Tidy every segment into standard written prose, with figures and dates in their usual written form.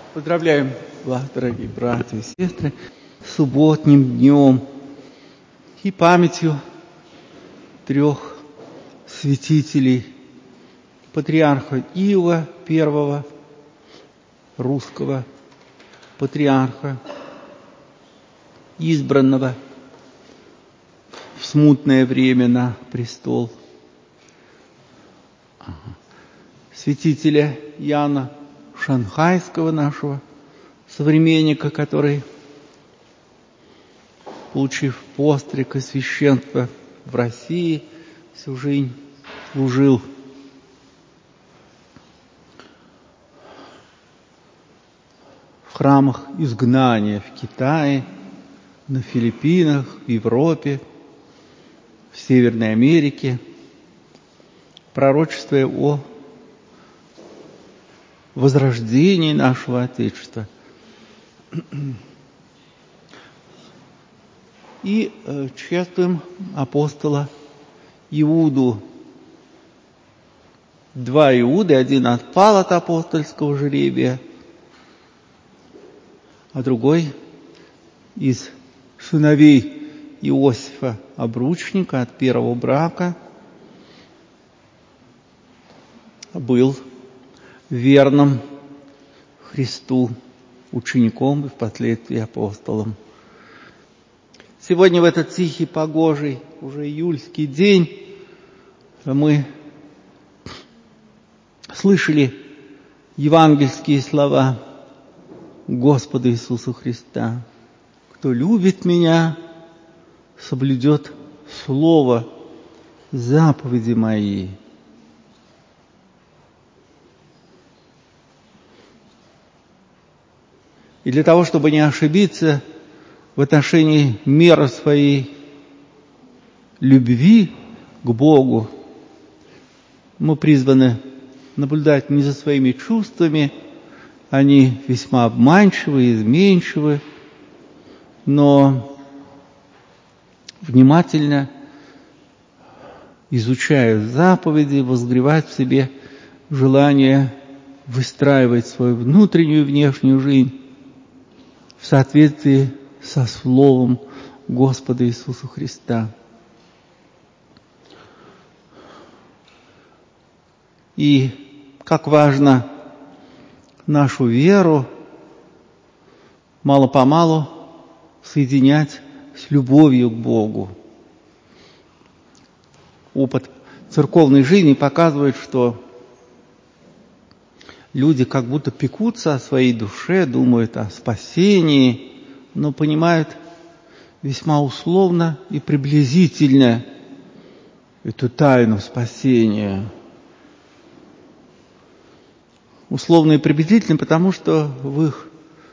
Поздравляем вас, дорогие братья и сестры, с субботним днем и памятью 3 святителей: патриарха Иова I, русского патриарха, избранного в смутное время на престол, святителя Иоанна Шанхайского, нашего современника, который, получив постриг и священство в России, всю жизнь служил в храмах изгнания в Китае, на Филиппинах, в Европе, в Северной Америке, пророчествуя о возрождении нашего Отечества. И чествуем апостола Иуду. 2 Иуды, один отпал от апостольского жребия, а другой из сыновей Иосифа Обручника от первого брака был верным Христу учеником и впоследствии апостолом. Сегодня в этот тихий, погожий, уже июльский день мы слышали евангельские слова Господа Иисуса Христа: «Кто любит Меня, соблюдет Слово, заповеди Мои». И для того, чтобы не ошибиться в отношении меры своей любви к Богу, мы призваны наблюдать не за своими чувствами, они весьма обманчивы и изменчивы, но внимательно изучая заповеди, возгревать в себе желание выстраивать свою внутреннюю и внешнюю жизнь в соответствии со Словом Господа Иисуса Христа. И как важно нашу веру мало-помалу соединять с любовью к Богу. Опыт церковной жизни показывает, что люди как будто пекутся о своей душе, думают о спасении, но понимают весьма условно и приблизительно эту тайну спасения. Условно и приблизительно, потому что в их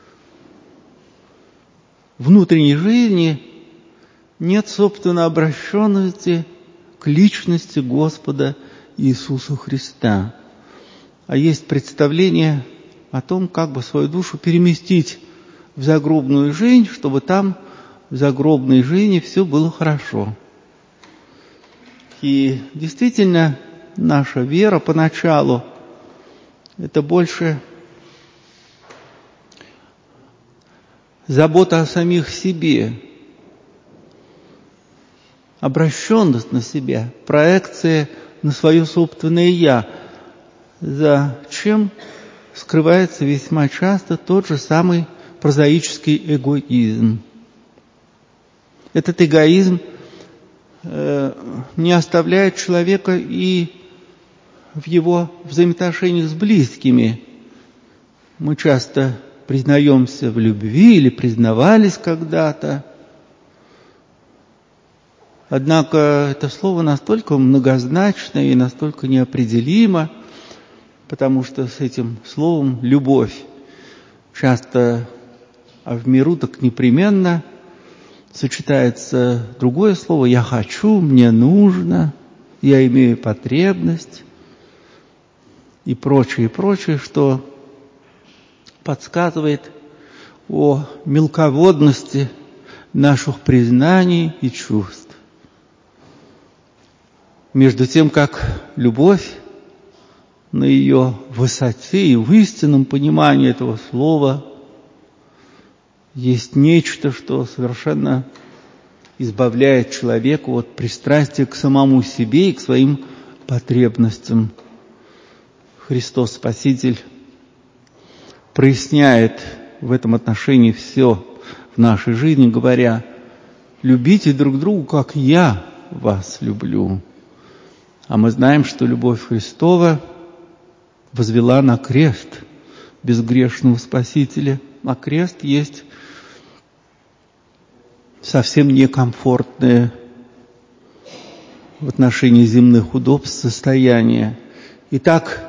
внутренней жизни нет, собственно, обращенности к личности Господа Иисуса Христа, а есть представление о том, как бы свою душу переместить в загробную жизнь, чтобы там, в загробной жизни, все было хорошо. И действительно, наша вера поначалу — это больше забота о самих себе, обращенность на себя, проекция на свое собственное «я», за чем скрывается весьма часто тот же самый прозаический эгоизм. Этот эгоизм не оставляет человека и в его взаимоотношениях с близкими. Мы часто признаемся в любви или признавались когда-то. Однако это слово настолько многозначно и настолько неопределимо, потому что с этим словом «любовь» часто, а в миру так непременно, сочетается другое слово «я хочу», «мне нужно», «я имею потребность» и прочее, что подсказывает о мелководности наших признаний и чувств. Между тем, как любовь на ее высоте и в истинном понимании этого слова есть нечто, что совершенно избавляет человека от пристрастия к самому себе и к своим потребностям. Христос Спаситель проясняет в этом отношении все в нашей жизни, говоря: «Любите друг друга, как я вас люблю». А мы знаем, что любовь Христова возвела на крест безгрешного Спасителя. А крест есть совсем некомфортное в отношении земных удобств состояние. Итак,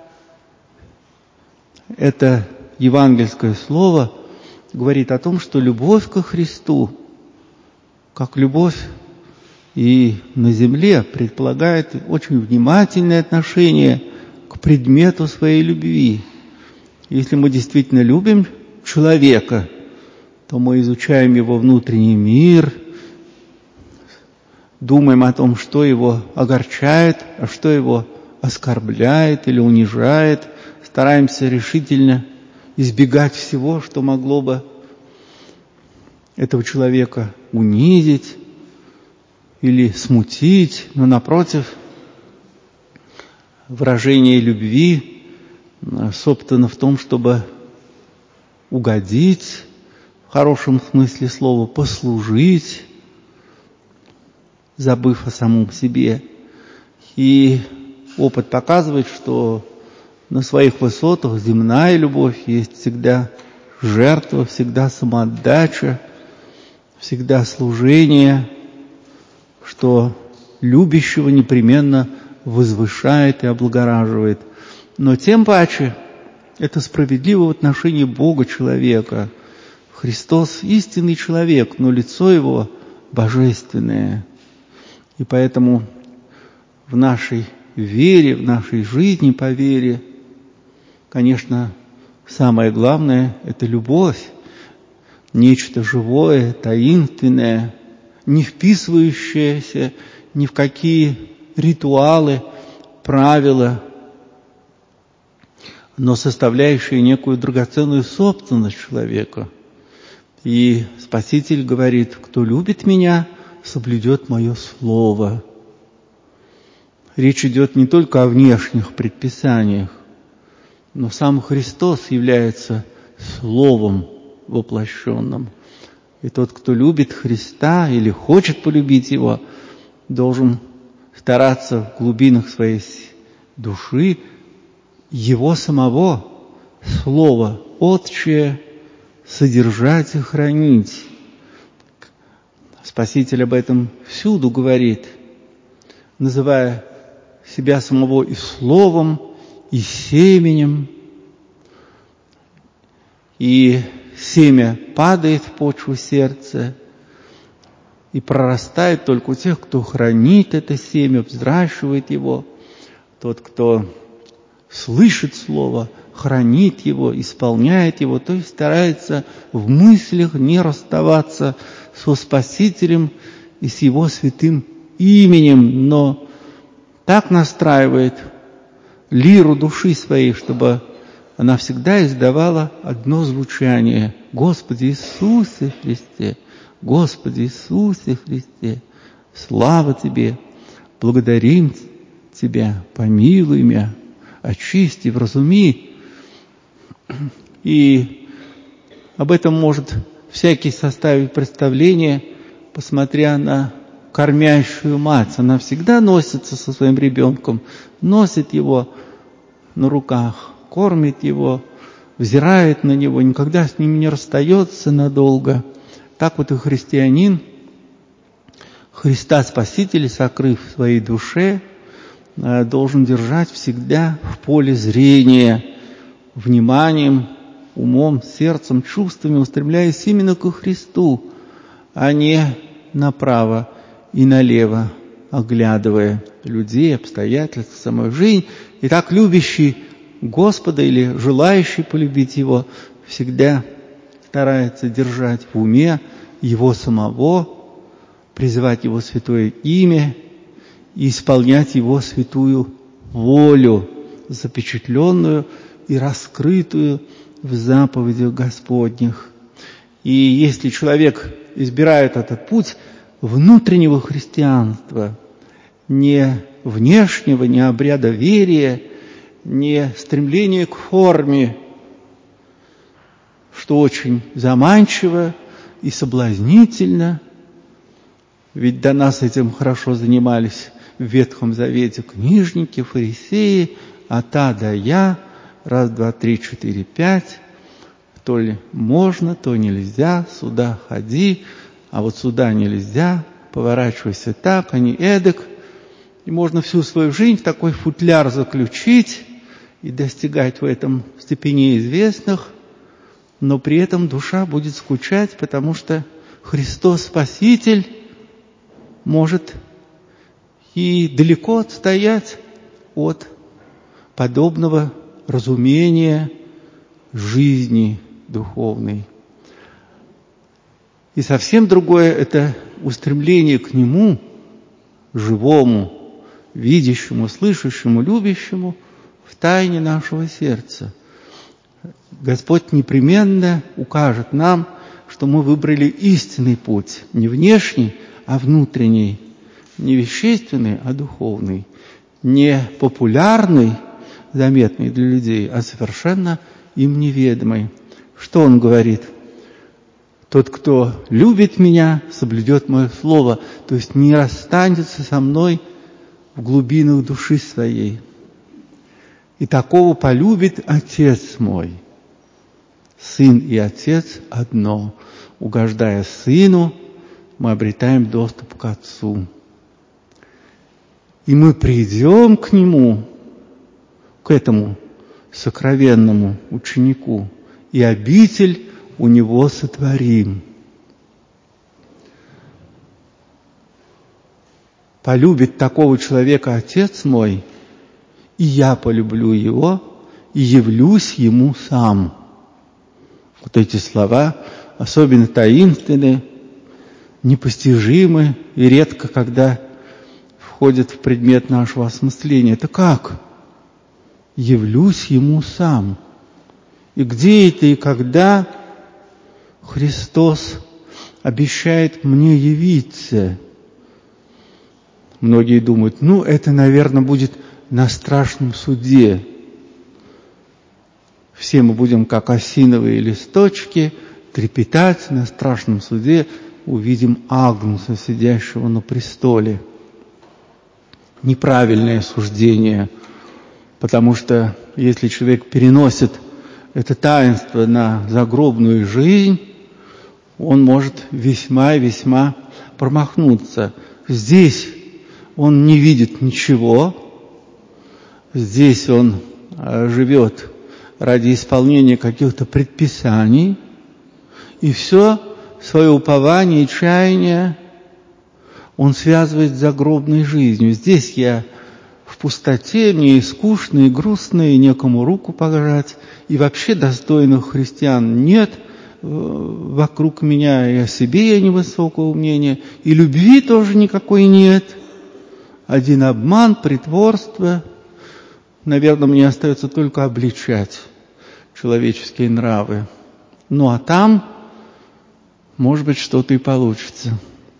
это евангельское слово говорит о том, что любовь ко Христу, как любовь и на земле, предполагает очень внимательное отношение к предмету своей любви. Если мы действительно любим человека, то мы изучаем его внутренний мир, думаем о том, что его огорчает, а что его оскорбляет или унижает, стараемся решительно избегать всего, что могло бы этого человека унизить или смутить, но напротив, выражение любви, собственно, в том, чтобы угодить, в хорошем смысле слова, послужить, забыв о самом себе. И опыт показывает, что на своих высотах земная любовь есть всегда жертва, всегда самоотдача, всегда служение, что любящего непременно возвышает и облагораживает. Но тем паче это справедливо в отношении Бога человека. Христос истинный человек, но лицо его божественное. И поэтому в нашей вере, в нашей жизни по вере, конечно, самое главное – это любовь, нечто живое, таинственное, не вписывающееся ни в какие ритуалы, правила, но составляющее некую драгоценную собственность человека. И Спаситель говорит: кто любит меня, соблюдет мое слово. Речь идет не только о внешних предписаниях, но сам Христос является Словом воплощенным. И тот, кто любит Христа или хочет полюбить Его, должен стараться в глубинах своей души Его самого Слова Отчее содержать и хранить. Спаситель об этом всюду говорит, называя себя самого и словом, и семенем. И семя падает в почву сердца и прорастает только у тех, кто хранит это семя, взращивает его. Тот, кто слышит слово, хранит его, исполняет его, то есть старается в мыслях не расставаться со Спасителем и с Его святым именем, но так настраивает лиру души своей, чтобы она всегда издавала одно звучание: Господи Иисусе Христе, Господи Иисусе Христе, слава Тебе, благодарим Тебя, помилуй меня, очисти, вразуми. И об этом может всякий составить представление, посмотря на кормящую мать. Она всегда носится со своим ребенком, носит его на руках, кормит его, взирает на него, никогда с ним не расстается надолго. Так вот и христианин, Христа Спасителя, сокрыв в своей душе, должен держать всегда в поле зрения, вниманием, умом, сердцем, чувствами, устремляясь именно ко Христу, а не направо и налево, оглядывая людей, обстоятельства, самую жизнь. И так любящий Господа или желающий полюбить Его всегда старается держать в уме Его самого, призывать Его святое имя и исполнять Его святую волю, запечатленную и раскрытую в заповедях Господних. И если человек избирает этот путь внутреннего христианства, не внешнего, не обряда верия, не стремления к форме, что очень заманчиво и соблазнительно, ведь до нас этим хорошо занимались в Ветхом Завете книжники, фарисеи, от А до Я, 1, 2, 3, 4, 5, то ли можно, то нельзя, сюда ходи, а вот сюда нельзя, поворачивайся так, а не эдак. И можно всю свою жизнь в такой футляр заключить и достигать в этом степеней известных, но при этом душа будет скучать, потому что Христос Спаситель может и далеко отстоять от подобного разумения жизни духовной. И совсем другое – это устремление к Нему, живому, видящему, слышащему, любящему в тайне нашего сердца. Господь непременно укажет нам, что мы выбрали истинный путь, не внешний, а внутренний, не вещественный, а духовный, не популярный, заметный для людей, а совершенно им неведомый. Что Он говорит? Тот, кто любит Меня, соблюдет Мое Слово, то есть не расстанется со Мной в глубинах души своей. И такого полюбит Отец Мой. Сын и Отец одно. Угождая Сыну, мы обретаем доступ к Отцу. И мы придем к Нему, к этому сокровенному ученику, и обитель у Него сотворим. Полюбит такого человека Отец мой, и я полюблю его, и явлюсь ему сам. Вот эти слова особенно таинственны, непостижимы и редко когда входят в предмет нашего осмысления. Это как? Явлюсь ему сам. И где это и когда Христос обещает мне явиться? Многие думают, это, наверное, будет на страшном суде. Все мы будем, как осиновые листочки, трепетать на страшном суде, увидим Агнца, сидящего на престоле. Неправильное суждение, потому что если человек переносит это таинство на загробную жизнь, он может весьма и весьма промахнуться. Здесь он не видит ничего, здесь он живет ради исполнения каких-то предписаний, и все свое упование и чаяние он связывает с загробной жизнью. Здесь я в пустоте, мне и скучно, и грустно, и некому руку пожать, и вообще достойных христиан нет вокруг меня, и о себе я невысокого мнения, и любви тоже никакой нет. Один обман, притворство. Наверное, мне остается только обличать человеческие нравы. А там, может быть, что-то и получится.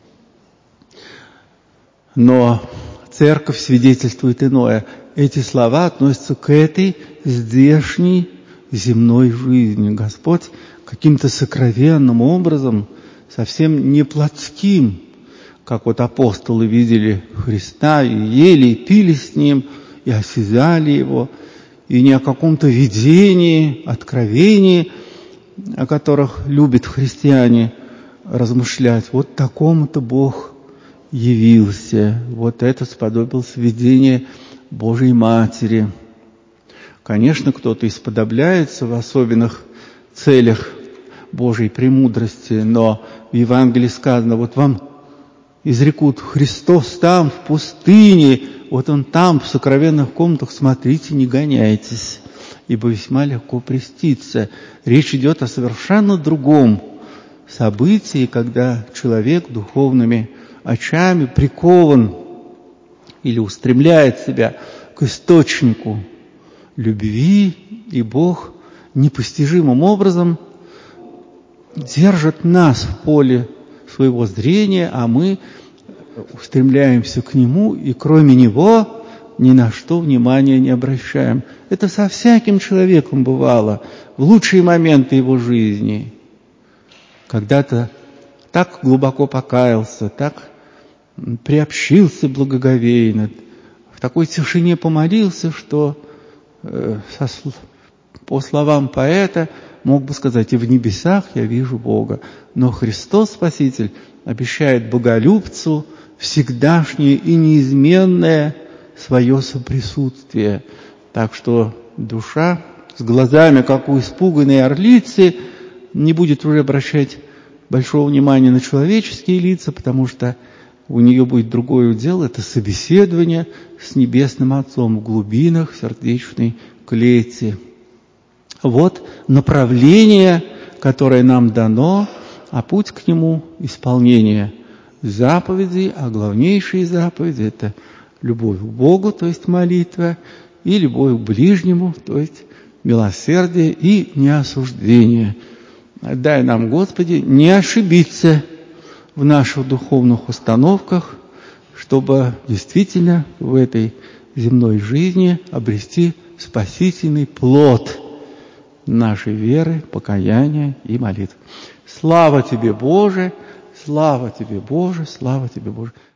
Но Церковь свидетельствует иное. Эти слова относятся к этой здешней земной жизни. Господь каким-то сокровенным образом, совсем не плотским, как вот апостолы видели Христа, и ели, и пили с Ним, и осязали Его, и не о каком-то видении, откровении, о которых любят христиане размышлять. Вот такому-то Бог явился. Вот это сподобился видение Божьей Матери. Конечно, кто-то исподобляется в особенных целях Божьей премудрости, но в Евангелии сказано, вот вам изрекут: Христос там, в пустыне, вот Он там, в сокровенных комнатах, смотрите, не гоняйтесь, ибо весьма легко преститься. Речь идет о совершенно другом событии, когда человек духовными очами прикован или устремляет себя к источнику любви, и Бог непостижимым образом держит нас в поле своего зрения, а мы устремляемся к Нему, и кроме Него ни на что внимания не обращаем. Это со всяким человеком бывало в лучшие моменты его жизни. Когда-то так глубоко покаялся, так приобщился благоговейно, в такой тишине помолился, что по словам поэта мог бы сказать: и в небесах я вижу Бога. Но Христос Спаситель обещает боголюбцу всегдашнее и неизменное свое соприсутствие. Так что душа с глазами, как у испуганной орлицы, не будет уже обращать большого внимания на человеческие лица, потому что у нее будет другое дело, это собеседование с Небесным Отцом в глубинах сердечной клети. Вот направление, которое нам дано, а путь к нему — исполнение заповедей, а главнейшие заповеди — это любовь к Богу, то есть молитва, и любовь к ближнему, то есть милосердие и неосуждение. Дай нам, Господи, не ошибиться в наших духовных установках, чтобы действительно в этой земной жизни обрести спасительный плод нашей веры, покаяния и молитвы. Слава Тебе, Боже! Слава Тебе, Боже! Слава Тебе, Боже!